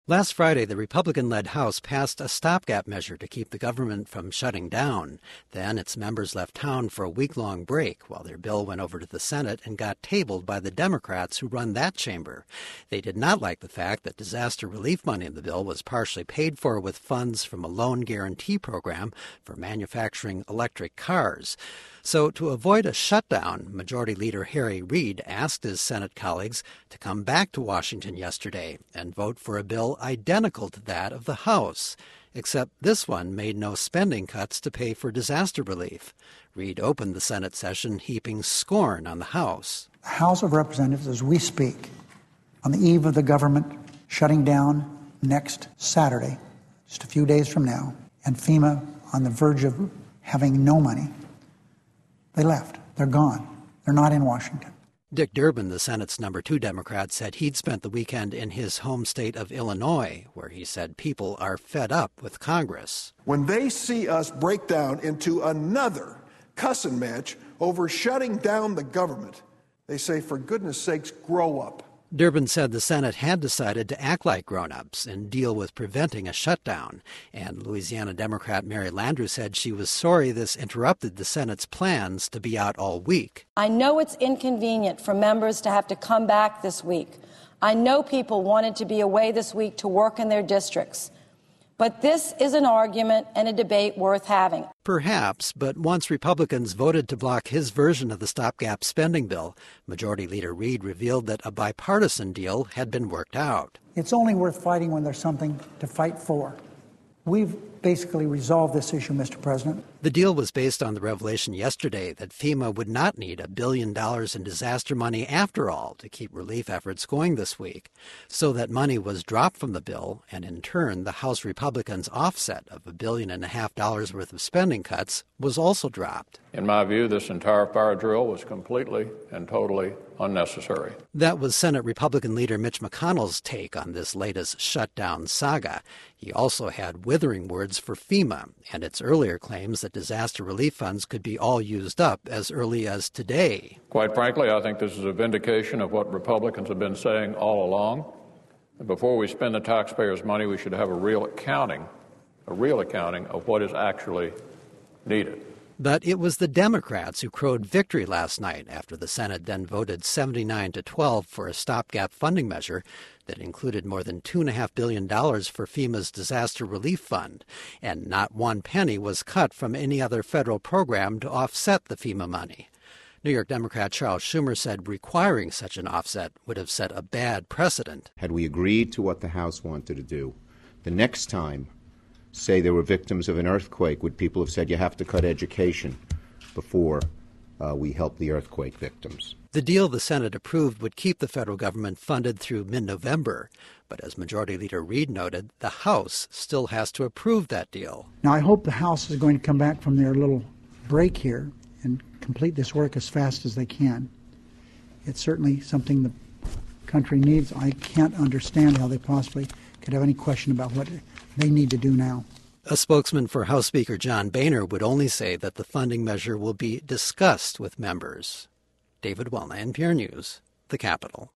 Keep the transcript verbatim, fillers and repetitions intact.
Last Friday, the Republican-led House passed a stopgap measure to keep the government from shutting down. Then its members left town for a week-long break while their bill went over to the Senate and got tabled by the Democrats who run that chamber. They did not like the fact that disaster relief money in the bill was partially paid for with funds from a loan guarantee program for manufacturing electric cars. So to avoid a shutdown, Majority Leader Harry Reid asked his Senate colleagues to come back to Washington yesterday and vote for a bill identical to that of the House, except this one made no spending cuts to pay for disaster relief. Reid opened the Senate session heaping scorn on the House. The House of Representatives, as we speak, on the eve of the government shutting down next Saturday, just a few days from now, and FEMA on the verge of having no money, they left. They're gone. They're not in Washington. Dick Durbin, the Senate's number two Democrat, said he'd spent the weekend in his home state of Illinois, where he said people are fed up with Congress. When they see us break down into another cussing match over shutting down the government, they say, for goodness sakes, grow up. Durbin said the Senate had decided to act like grown-ups and deal with preventing a shutdown. And Louisiana Democrat Mary Landrieu said she was sorry this interrupted the Senate's plans to be out all week. I know it's inconvenient for members to have to come back this week. I know people wanted to be away this week to work in their districts. But this is an argument and a debate worth having. Perhaps, but once Republicans voted to block his version of the stopgap spending bill, Majority Leader Reid revealed that a bipartisan deal had been worked out. It's only worth fighting when there's something to fight for. We've basically resolved this issue, Mister President. The deal was based on the revelation yesterday that FEMA would not need a billion dollars in disaster money after all to keep relief efforts going this week. So that money was dropped from the bill, and in turn, the House Republicans' offset of a billion and a half dollars worth of spending cuts was also dropped. In my view, this entire fire drill was completely and totally unnecessary. That was Senate Republican leader Mitch McConnell's take on this latest shutdown saga. He also had withering words for FEMA and its earlier claims that disaster relief funds could be all used up as early as today. Quite frankly, I think this is a vindication of what Republicans have been saying all along. Before we spend the taxpayers' money, we should have a real accounting, a real accounting of what is actually needed. But it was the Democrats who crowed victory last night after the Senate then voted seventy-nine to twelve for a stopgap funding measure that included more than two point five billion dollars for FEMA's disaster relief fund. And not one penny was cut from any other federal program to offset the FEMA money. New York Democrat Charles Schumer said requiring such an offset would have set a bad precedent. Had we agreed to what the House wanted to do, the next time, say there were victims of an earthquake, would people have said you have to cut education before uh, we help the earthquake victims? The deal the Senate approved would keep the federal government funded through mid-November. But as Majority Leader Reid noted, the House still has to approve that deal. Now, I hope the House is going to come back from their little break here and complete this work as fast as they can. It's certainly something the country needs. I can't understand how they possibly could have any question about what they need to do now. A spokesman for House Speaker John Boehner would only say that the funding measure will be discussed with members. David Wellman, N P R News, the Capitol.